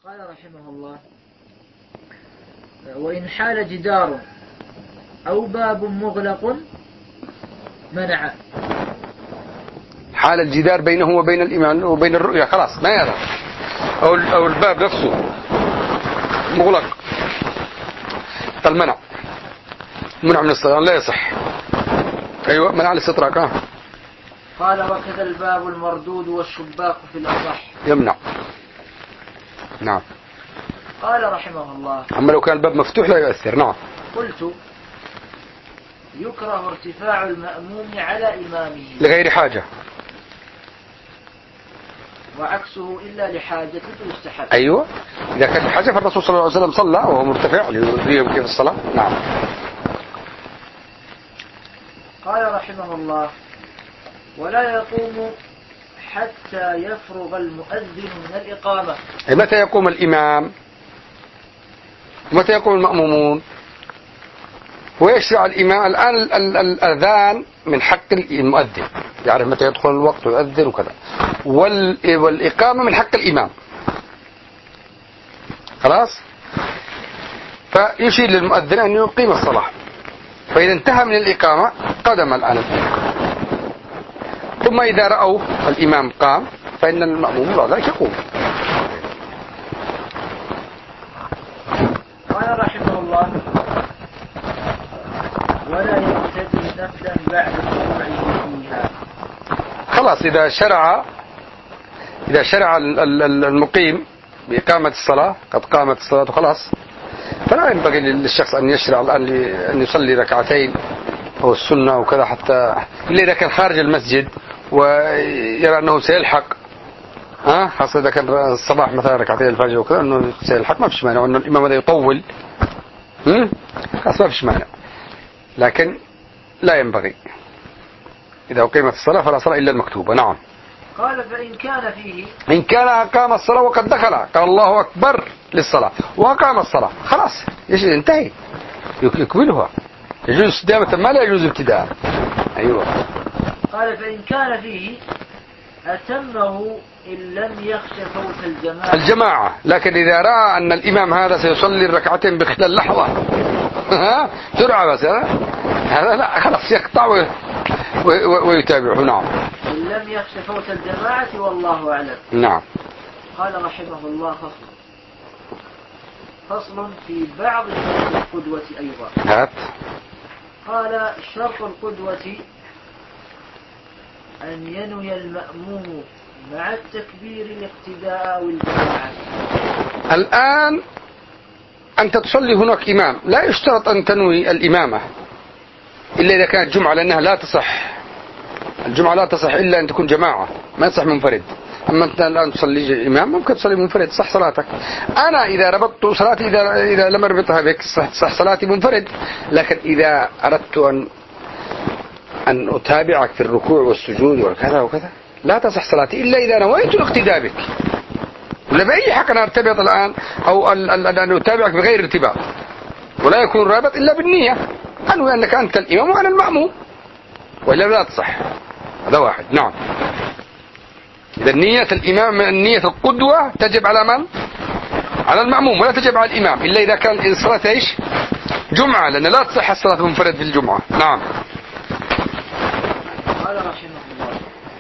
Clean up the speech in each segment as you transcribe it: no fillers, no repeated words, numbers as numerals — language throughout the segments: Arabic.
قال رحمه الله: وإن حال جدار أو باب مغلق منع. حال الجدار بينه وبين الإمام وبين الرؤية خلاص ما يرى، أو الباب نفسه مغلق فالمنع منع من الصلاة لا يصح. أيوة منع الاستطراق. قال: وكذا الباب المردود والشباك في الأصح يمنع. نعم. قال رحمه الله: أما لو كان الباب مفتوح لا يؤثر. نعم. قلت: يكره ارتفاع المأموم على إمامه لغير حاجة، وعكسه إلا لحاجة يستحب. أيوة إذا كان لحاجة فالرسول صلى الله عليه وسلم صلى وهو مرتفع ليريهم كيف الصلاة. نعم. قال رحمه الله: ولا يقوم حتى يفرغ المؤذن من الإقامة. متى يقوم الإمام؟ متى يقوم المأمومون؟ ويشرع الإمام الآن الأذان من حق المؤذن، يعرف متى يدخل الوقت ويؤذن وكذا، والإقامة من حق الإمام. خلاص؟ فيشير للمؤذن أن يقيم الصلاة، فإذا انتهى من الإقامة قدم الآن الإمام، ثم إذا رأوا الإمام قام فإن المأموم بعد ذلك يقوم. قال رحمه الله: ولا يبتدي نفلا بعد شروعه فيها. خلاص إذا شرع المقيم بإقامة الصلاة قد قامت الصلاة خلاص، فلا ينبغي للشخص أن يشرع الآن أن يصلي ركعتين أو السنة وكذا، حتى إلا إذا كان خارج المسجد ويرى أنه سيلحق، خاصة إذا كان الصباح مثلا ركعتين الفجر وكذا أنه سيلحق ما فيش مانع، وأن الإمام هذا يطول خلاص ما فيش مانع، لكن لا ينبغي إذا أقيمت الصلاة فلا صلاة إلا المكتوبة. نعم. قال: فإن كان فيه، إن كان أقام الصلاة وقد دخل قال الله أكبر للصلاة وأقام الصلاة خلاص ينتهي يكملها، يجوز استدامة ما لا يجوز ابتداء. أيوة. قال: فإن كان فيه أتمه إن لم يخش فوت الجماعة. لكن إذا رأى أن الإمام هذا سيصلي الركعتين بخلال لحظة سرعة بس هذا لا خلاص يقطع ويتابعه. نعم. إن لم يخش فوت الجماعة والله أعلم. نعم. قال رحمه الله: فصل في بعض شروط القدوة أيضا. قال: شرط القدوة أن ينوي المأموم مع التكبير الاقتداء والجماعة. الآن أنت تصلي هناك إمام، لا يشترط أن تنوي الإمامة إلا إذا كانت جمعة، لأنها لا تصح، الجمعة لا تصح إلا أن تكون جماعة، ما تصح منفرد. أما أنت الآن تصلي إمام ممكن تصلي منفرد صح صلاتك. أنا إذا ربطت صلاتي إذا لم أربطها بك صح صلاتي منفرد، لكن إذا أردت أن أتابعك في الركوع والسجود وكذا وكذا لا تصح صلاتي إلا إذا نويت الاقتداء بك، ولا بأي حق أنا أرتبط الآن أو أن أتابعك بغير ارتباط، ولا يكون رابط إلا بالنية أنوي أنك أنت الإمام وأنا المأموم، وإلا لا تصح. هذا واحد. نعم. إذا نية الإمام نية القدوة تجب على من؟ على المأموم، ولا تجب على الإمام إلا إذا كان الصلاة إيش؟ جمعة، لأن لا تصح الصلاة منفرد في الجمعة. نعم. قال رحمه الله: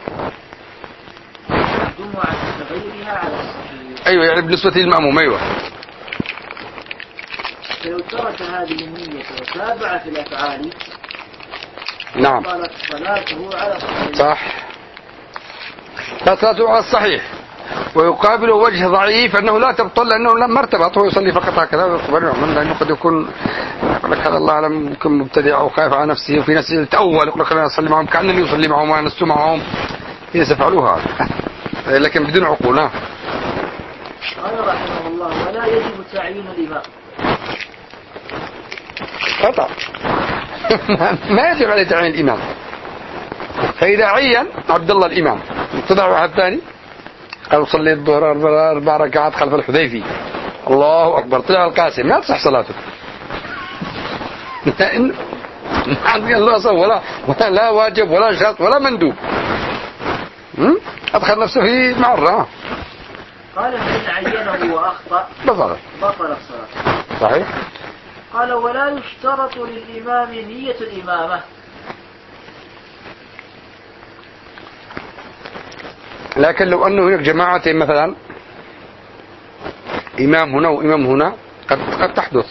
الجمعة كغيرها على الصحيح. أيوة يعني بالنسبة للمأموم. أيوة. فلو ترك هذه النية وتابع في الأفعال نعم قالت صلاته على الصحيح. صح. صلاته على الصحيح، ويقابل وجه ضعيف أنه لا تبطل لأنه لم ارتبط، هو يصلي فقط هكذا ويقبل منه، لأنه قد يكون يقول لك هذا الله أعلم يكون مبتدع أو خايف على نفسه، وفي ناس يتأول يقول لك أنا أصلي معهم كأنني يصلي معهم وأنا لست معهم، يفعلوها لكن بدون عقول. قال رحمه الله: ولا يجب تعيين الإمام. قطع ما يجب عليه تعيين الإمام، فإذا عين عبد الله الإمام تضع واحد ثاني قال صلي الظهر 4 ركعات خلف الحذيفي الله أكبر، طلع القاسم ما تصح صلاته ولا لا واجب ولا شرط ولا مندوب، أدخل نفسه في معرة. قال: فإن عينه الإمام وأخطأ بطل الصلاة. صحيح. قال ولا يشترط للإمام نية الإمامة. لكن لو أنه هناك جماعة مثلا إمام هنا وإمام هنا قد تحدث،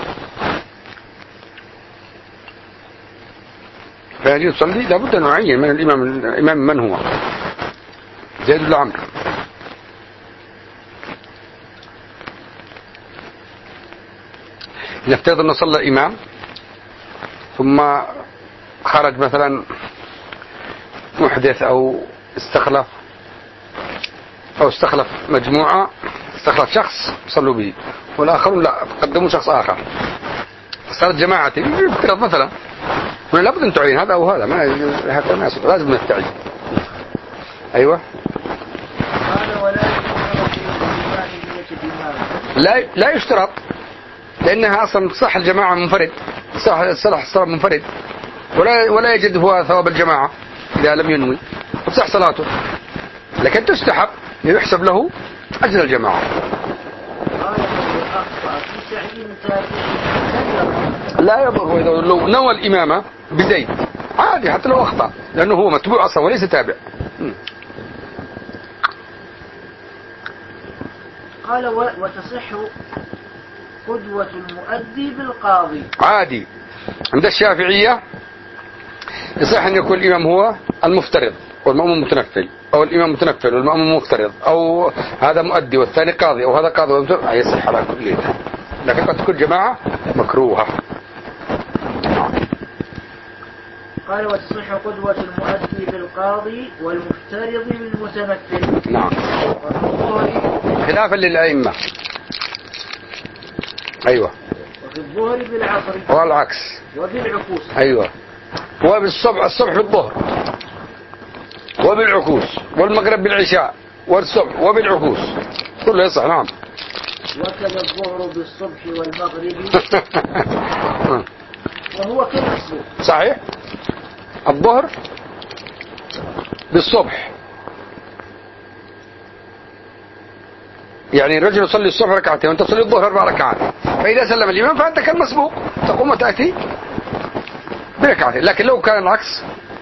فهل يصلي لابد أن نعين من الإمام من هو. زيد بن عمرو نفترض أنه صلى إمام ثم خرج مثلا محدث أو استخلف مجموعة، استخلف شخص صلوا به والآخرون لا قدموا شخص آخر، صارت جماعة يفترض مثلا هنا لابد أن تعين هذا أو هذا، هكذا ما يصير، لازم نستعين. أيوة. قال ولا لا يشترط، لأنها أصلا صح الجماعة منفرد، صح الصلاة منفرد، ولا يجد هو ثواب الجماعة إذا لم ينوي، تصح صلاته، لكن تستحب يحسب له أجر الجماعة. لا يضر لو نوى الإمامة بزيد عادي حتى لو أخطأ، لأنه هو متبوع أصلا وليس تابع. قال وتصح قدوة المؤدي بالقاضي. عادي عند الشافعية يصح أن يكون الإمام هو المفترض والمأموم متنفل، أو الإمام متنفل والمأموم مفترض، أو هذا مؤدي والثاني قاضي، أو هذا قاضي يصح على كل، لكن قد تكون جماعة مكروهة. قال وتصح قدوة المؤدي بالقاضي والمفترض بالمتنفل. نعم. خلافا للأئمة. أيوة. وفي الظهر بالعصر. والعكس. وبالعكوس. أيوة. الصبح بالظهر وبالعكوس، والمغرب بالعشاء، والصبح وبالعكوس، كله يصح. نعم. وكذا الظهر بالصبح والمغرب وهو كالمسبوق. صحيح. الظهر بالصبح، يعني الرجل يصلي الصبح ركعتين وانت تصلي الظهر 4 ركعات، فإذا سلم الإمام فأنت كالمسبوق تقوم وتأتي بركعتين. لكن لو كان العكس،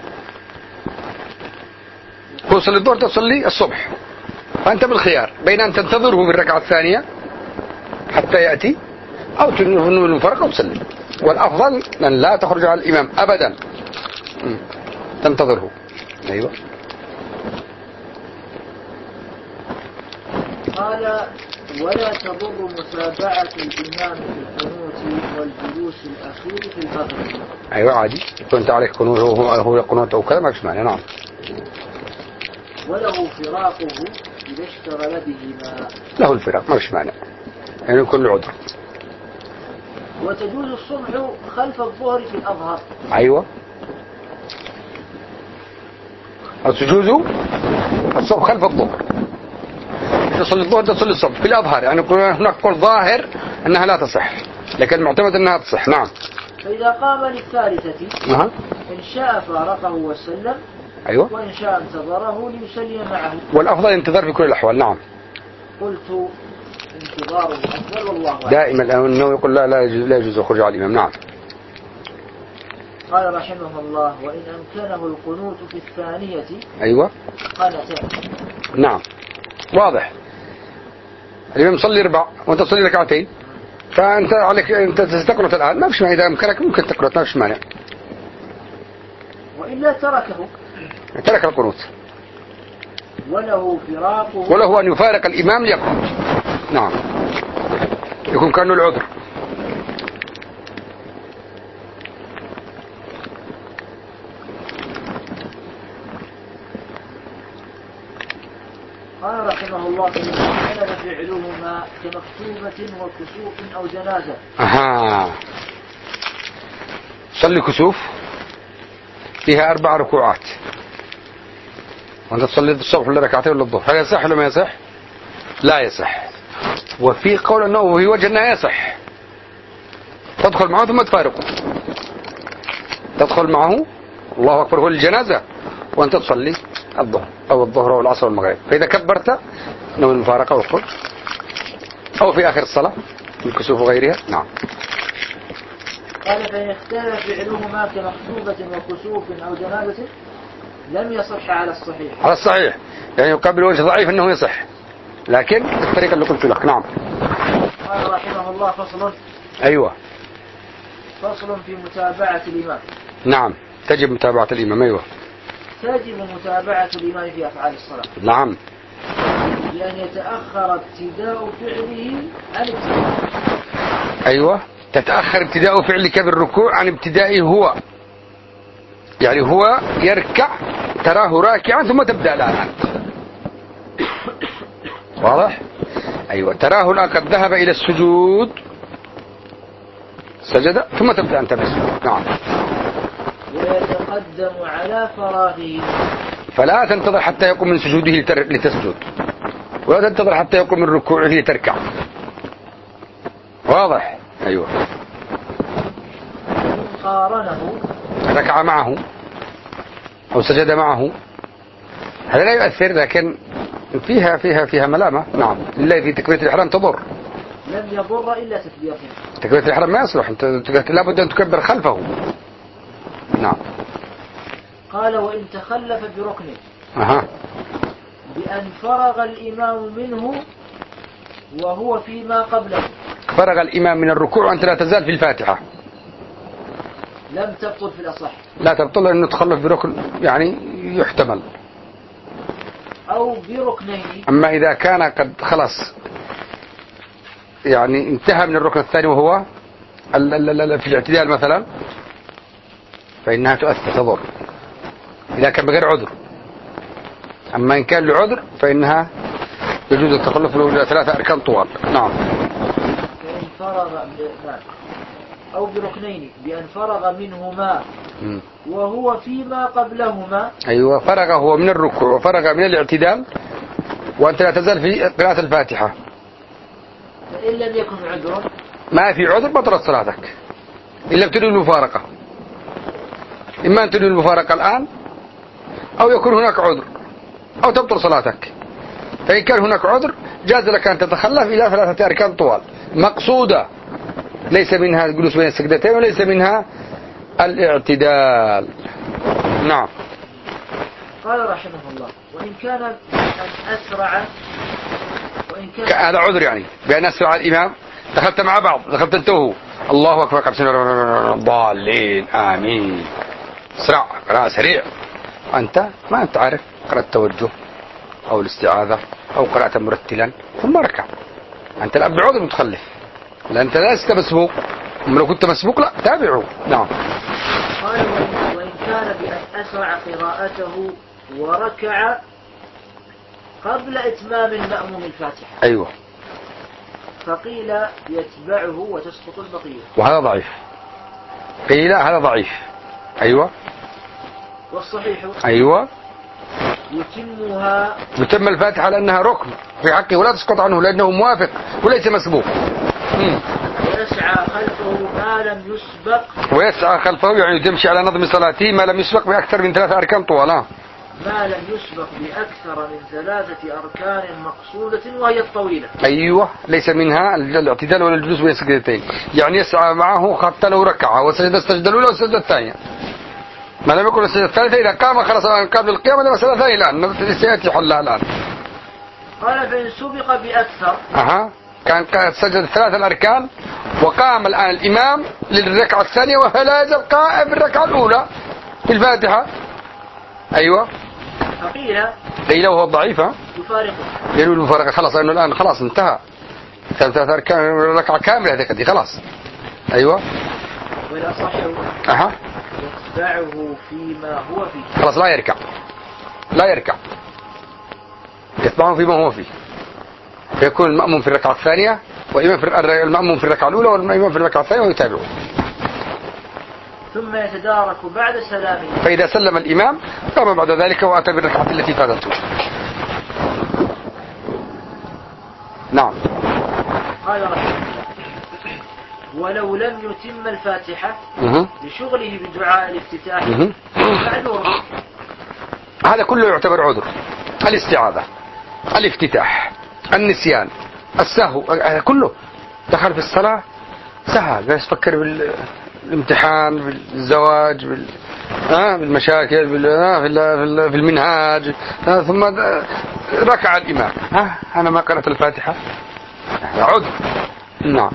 تصلي الظهر تصلي الصبح، فأنت بالخيار بين أن تنتظره بالركعة الثانية حتى يأتي أو تنوي المفارقة وتسلم، والأفضل أن لا تخرج على الإمام أبدا، تنتظره. أيوة. قال ولا تضر متابعة الإمام في القنوت والجلوس الأخير في المغرب. أيوة عادي، كنت عليك قنوت هو قنوت أو كذا ما فيش معنى. نعم. وله فراقه إذا اشتغل بهما. له الفراق ما فيش معنى، يعني يكون له عذر. وتجوز الصبح خلف الظهر في الأظهر. أيوة. تجوز الصبح خلف الظهر، تصلي الظهر تصلي الصبح في الأظهر، يعني هناك قول ظاهر أنها لا تصح، لكن المعتمد أنها تصح. نعم. فإذا قام للثالثة إن شاء فارقه وسلم. أيوة. وإن شاء انتظره ليسلم معه، والأفضل انتظار في كل الأحوال. نعم. قلت انتظاره أفضل والله أعلم. دائما أنه يقول لا يجوز الخروج على الإمام. نعم. قال رحمه الله وإن أمكنه القنوت في الثانية. أيوة. قنتين. نعم واضح. الإمام يصلي 4 وأنت تصلي ركعتين، فأنت عليك أنت تقنط الآن، ما فيش مانع، إذا أمكنك ممكن تقنط ما فيش مانع. وإلا ترك القنوت. وله فراقه، وله أن يفارق الإمام ليقنط. نعم. يكون كأنه العذر. قال رحمه الله كان فعلهما كمكتوبة وكسوف أو جنازة. صلي كسوف فيها 4 ركوعات وانت تصلي الصبح ولا ركعتين ولا الظهر، هل يصح ولا ما يصح؟ لا يصح. وفي قول انه في وجه انه يصح، تدخل معه ثم تفارقه، تدخل معه الله اكبر هو الجنازة وانت تصلي الظهر او الظهر والعصر والمغرب، فاذا كبرت نوي المفارقة والخروج أو في آخر الصلاة الكسوف وغيرها. نعم. قال فإن اختلف فعلهما كمخطوبة وكسوف أو جنابة لم يصح على الصحيح. على الصحيح يعني يقابل وجه ضعيف أنه يصح، لكن الطريقة اللي قلت لك. نعم. قال رحمه الله فصل. أيوة. فصل في متابعة الإمام. نعم تجب متابعة الإمام. أيوة تجب متابعة الإمام في أفعال الصلاة. نعم. بأن يتأخر ابتداء فعله عن ابتداء. أيوة تتأخر ابتداء فعلك بالركوع عن ابتدائه هو، يعني هو يركع تراه راكعا ثم تبدأ الآن أنت. واضح؟ أيوة تراه الآن قد ذهب إلى السجود سجد ثم تبدأ أنت بالسجود. نعم. ويتقدم على فراغه، فلا تنتظر حتى يقوم من سجوده لتسجد، ولا تنتظر حتى يقوم من ركوعه لتركع. واضح؟ أيوة. قارنه ركع معه أو سجد معه هذا لا يؤثر، لكن فيها ملامة. نعم. إلا في تكبيرة الإحرام تضر. لم يضر إلا تكبيرته. تكبيرة الإحرام ما يصلح، أنت لابد أن تكبر خلفه. نعم. قال وإن تخلف بركن بأن فرغ الإمام منه وهو فيما قبله. فرغ الإمام من الركوع وأنت لا تزال في الفاتحة لم تبطل في الأصح. لا تبطل أنه تخلف بركن يعني يحتمل. أو بركنين. أما إذا كان قد خلص يعني انتهى من الركن الثاني وهو في الاعتدال مثلا فإنها تؤثر تضر إذا كان بغير عذر. أما إن كان لعذر فإنها يجوز التخلف له إلى 3 أركان طوال. نعم. فإن فرغ أو بركنين بأن فرغ منهما وهو فيما قبلهما. أيوة فرغ هو من الركوع وفرغ من الاعتدال وأنت لا تزال في قراءة الفاتحة. فإن لم يكن عذر ما في عذر بطلت صلاتك إن لم تنوي المفارقة. إما أن تنوي المفارقة الآن أو يكون هناك عذر أو تبطل صلاتك. فإن كان هناك عذر جاز لك أن تتخلف إلى 3 أركان طوال مقصودة، ليس منها الجلوس بين السجدتين وليس منها الاعتدال. نعم. قال رحمه الله وإن كان أن أسرع هذا عذر يعني بأن أسرع الإمام دخلت مع بعض دخلت انتهوا الله أكبر ضالين آمين اسرع قراءة سريع أنت ما أنت عارف قراءة التوجه أو الاستعاذة أو قراءة مرتلا ثم ركع. أنت الآن بعذر متخلف لأن أنت لست مسبوق. أما لو كنت مسبوق لا تابعه. نعم. قال وإن كان بأن أسرع قراءته وركع قبل إتمام المأموم الفاتحة. أيوة. فقيل يتبعه وتسقط البقية. وهذا ضعيف. قيل هذا ضعيف. أيوة. والصحيح أيوة يتم الفاتحة لأنها ركن في حقه ولا تسقط عنه لأنه موافق وليس مسبوق. ويسعى خلفه يعني تمشي على نظم صلاته ما لم يسبق بأكثر من 3 أركان طوال. ما لم يسبق بأكثر من 3 أركان مقصودة وهي الطويلة. أيوة ليس منها الاعتدال ولا الجلوس بين السجدتين، يعني يسعى معه حتى لو ركع وسجد السجدة الأولى والسجدة الثانية. ما لم يكن السجدة الثالثة إذا قام خلص قبل القيام هذا مسألة ثانية الآن سيأتي حلها الآن. قال فإن سبق بأكثر كان سجد 3 الأركان وقام الآن الإمام للركعة الثانية وهو لا يزال قائم بالركعة الأولى في الفاتحة. أيوة. قيل وهو ضعيف يفارقه ينوي المفارقة خلاص لأنه الآن خلاص انتهى 3 أركان ركعة كاملة هذه خلاص. أيوة. والأصح يتبعه فيما هو فيه. خلاص لا يركع يتبعه فيما هو فيه فيكون المأموم في الركعة الثانية والمأموم في الركعة الأولى والإمام في الركعة الثانية ويتابعه. ثم يتدارك بعد سلامه. فإذا سلم الإمام قام بعد ذلك وأتى بالركعة التي فاتته. نعم. قال رحمه الله ولو لم يتم الفاتحة لشغله بدعاء الافتتاح معذور. هذا كله يعتبر عذر. الاستعاذة الافتتاح النسيان السهو كله دخل في الصلاة سهى، قاعد يفكر بالامتحان، بالزواج، بالمشاكل، في المنهاج، ثم ركع الإمام، أنا ما قرأت الفاتحة، عد. نعم.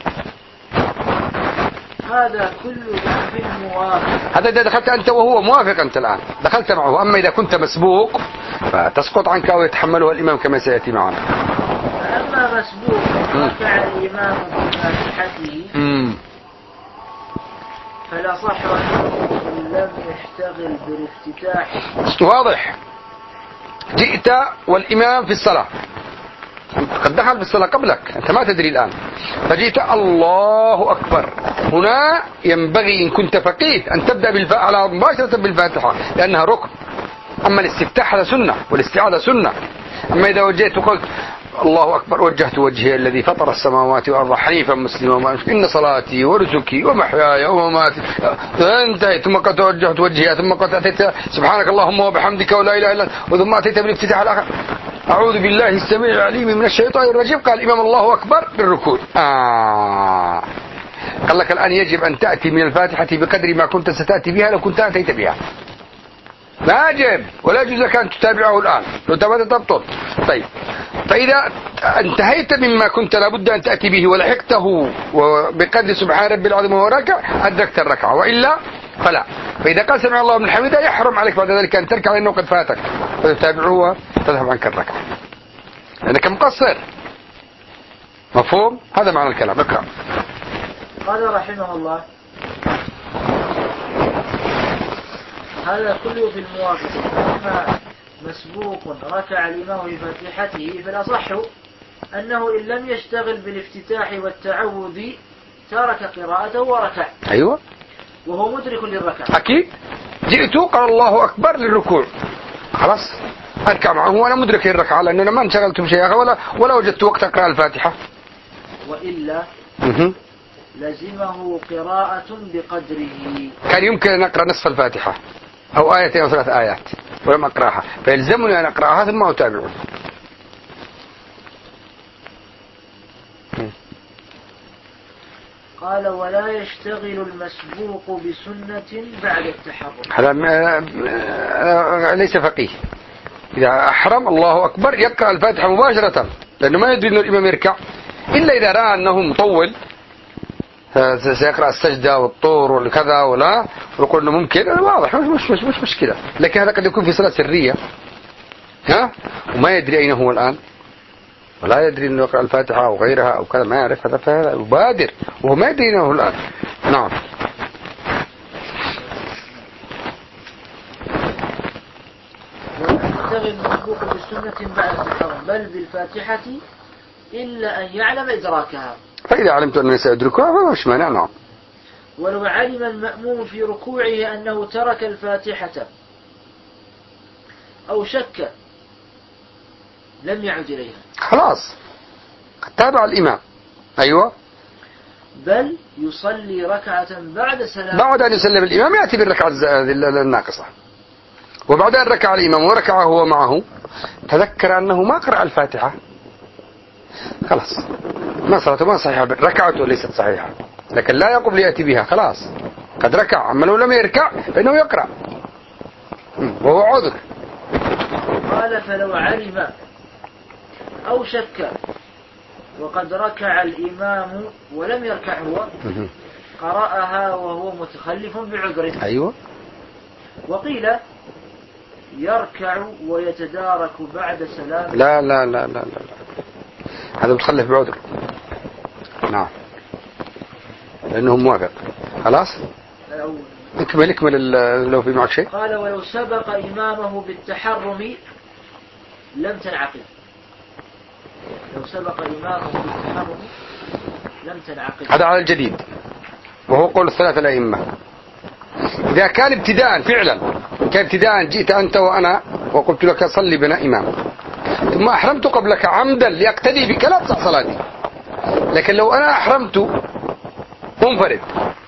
هذا كله في الموافق. هذا إذا دخلت أنت وهو موافق، أنت الآن دخلت معه. أما إذا كنت مسبوق فتسقط عنك ويتحملها الإمام كما سيأتي معنا. أما مسبوق ركع الإمام بفاتحته فلا صح أنه لم يشتغل بالافتتاح. واضح. جئت والإمام في الصلاة، قد دخل في الصلاة قبلك، أنت ما تدري الآن، فجئت الله أكبر. هنا ينبغي إن كنت فقيه أن تبدأ على مباشرة بالفاتحة لأنها ركن. أما الاستفتاح هذا سنة والاستعاذة سنة. أما إذا وجهت وقلت الله أكبر وجهت وجهي الذي فطر السماوات والأرض حنيفا مسلما إن صلاتي ونسكي ومحياي ومماتي، انتهيت. ثم قد وجهت وجهي، ثم قد أتيت سبحانك اللهم وبحمدك ولا إله إلا أنت، وثم أتيت بالافتتاح الآخر أعوذ بالله السميع العليم من الشيطان الرجيم. قال الإمام الله أكبر بالركوع. قال لك الآن يجب أن تأتي من الفاتحة بقدر ما كنت ستأتي بها لو كنت أتيت بها. لا يجب ولا يجوز لك أن تتابعه الآن، لو تبدأ تبطل. طيب، فإذا انتهيت مما كنت لابد أن تأتي به ولحقته بقدر سبحان ربي العظيم وهو راكع أدركت الركعة، وإلا فلا. فإذا قال سمع الله من حمده يحرم عليك بعد ذلك أن تركع لأنه قد فاتك، فتتابعه تذهب عنك الركعة لأنك مقصر. مفهوم؟ هذا معنى الكلام. اقرأ. قال رحمه الله هذا كله في الموافق. أما مسبوق ركع الإمام بفاتحته فالأصح أنه إن لم يشتغل بالافتتاح والتعوذ ترك قراءته وركع. أيوة، وهو مدرك للركعة. أكيد. جئت قال الله أكبر للركوع، خلاص أركع معه وأنا مدرك للركعة لأنه ما انشغلت بشيء ولا وجدت وقت أقرأ الفاتحة. وإلا لزمه قراءة بقدره. كان يمكن أن أقرأ نصف الفاتحة أو آيتين أو 3 آيات ولم أقرأها، فيلزمني أن أقرأها ثم أتابعه. قال ولا يشتغل المسبوق بسنة بعد التحرم. هذا ليس فقيه. إذا أحرم الله أكبر يقرأ الفاتحة مباشرة لأنه ما يدري أن الإمام يركع، إلا إذا رأى أنه مطول سيقرأ السجدة والطور والكذا ولا ويقول أنه ممكن، واضح مش مشكلة. لكن هذا قد يكون في صلاة سرية وما يدري أين هو الآن، ولا يدري أنه يقرأ الفاتحة أو غيرها أو كذا، ما يعرف هذا، فهذا يبادر وهو ما يدري أنه هو الآن. نعم. ويشتغل المسبوق بالسنة بعد التحرم بل بالفاتحة إلا أن يعلم إدراكها. فإذا علمت أنه سيدركها فمش مانع. نعم. ولو علم المأموم في ركوعه أنه ترك الفاتحة أو شك لم يعد إليها، خلاص تابع الإمام. أيوة. بل يصلي ركعة بعد سلام، بعد أن يسلم الإمام يأتي بالركعة الناقصة، وبعد أن ركع الإمام وركع هو معه تذكر أنه ما قرأ الفاتحة، خلاص ما صلاته ما صحيحة، ركعته ليست صحيحة، لكن لا يقوم ليأتي بها، خلاص قد ركع. أما لو لم يركع فإنه يقرأ وهو عذر. قال فلو علم أو شك وقد ركع الإمام ولم يركع هو قرأها وهو متخلف بعذره. أيوة. وقيل يركع ويتدارك بعد سلام. لا لا لا لا لا, لا. هذا متخلف بعذر. نعم، لأنه موافق. خلاص اكمل لو في معك شيء. قال ولو سبق إمامه بالتحرم لم تنعقد. لو سبق إمامه بالتحرم لم تنعقد. هذا على الجديد وهو قول الثلاثة الأئمة. إذا كان ابتداء فعلا، كان ابتداء جئت أنت وأنا وقلت لك صلي بنا إمام ثم أحرمت قبلك عمدا ليقتدي بك لا تصح صلاتي. لكن لو أنا أحرمت منفرد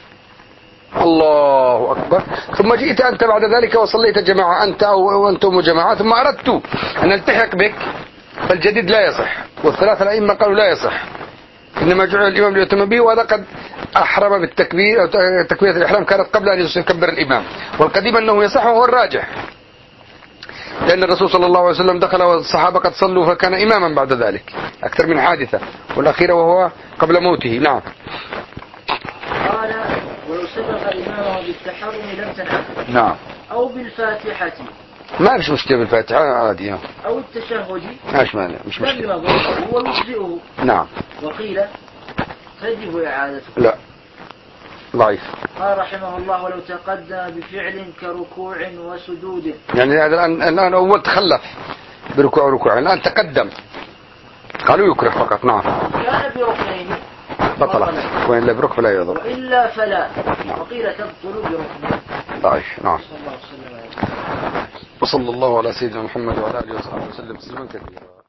الله أكبر ثم جئت أنت بعد ذلك وصليت جماعة أنت أو أنتم جماعة ثم أردت أن ألتحق بك فالجديد لا يصح. والثلاثة الأئمة قالوا لا يصح، إنما جعل الإمام ليتم به، وهذا قد أحرم بالتكبير أو تكبيرة الإحرام كانت قبل أن يكبر الإمام، والقديم أنه يصح وهو الراجح، لأن الرسول صلى الله عليه وسلم دخل والصحابة قد صلوا فكان إماما بعد ذلك أكثر من حادثة، والأخيرة وهو قبل موته. نعم. قال ولو سبق إمامه بالتحرم لم تنعه. نعم. أو بالفاتحة ما فيش مشكلة بالفاتحة عادي. أو التشهد مش مانع، مش لم مشكلة. يضره ويجزئه. نعم. وقيل تجب إعادته. لا ضعيف. قال رحمه الله ولو تقدم بفعل كركوع وسجود. يعني هذا الآن أول تخلف بركوع وركوع، الآن تقدم قالوا يكره فقط. نعم. كان بركنين بطلت، وإلا بركب فلا يضر، وإلا فلا. وقيل تبطل بركن. ضعيف. نعم. صلى الله عليه وسلم. وصلى الله على سيدنا محمد وعلى آله وصحبه وسلم تسليما كثيرا.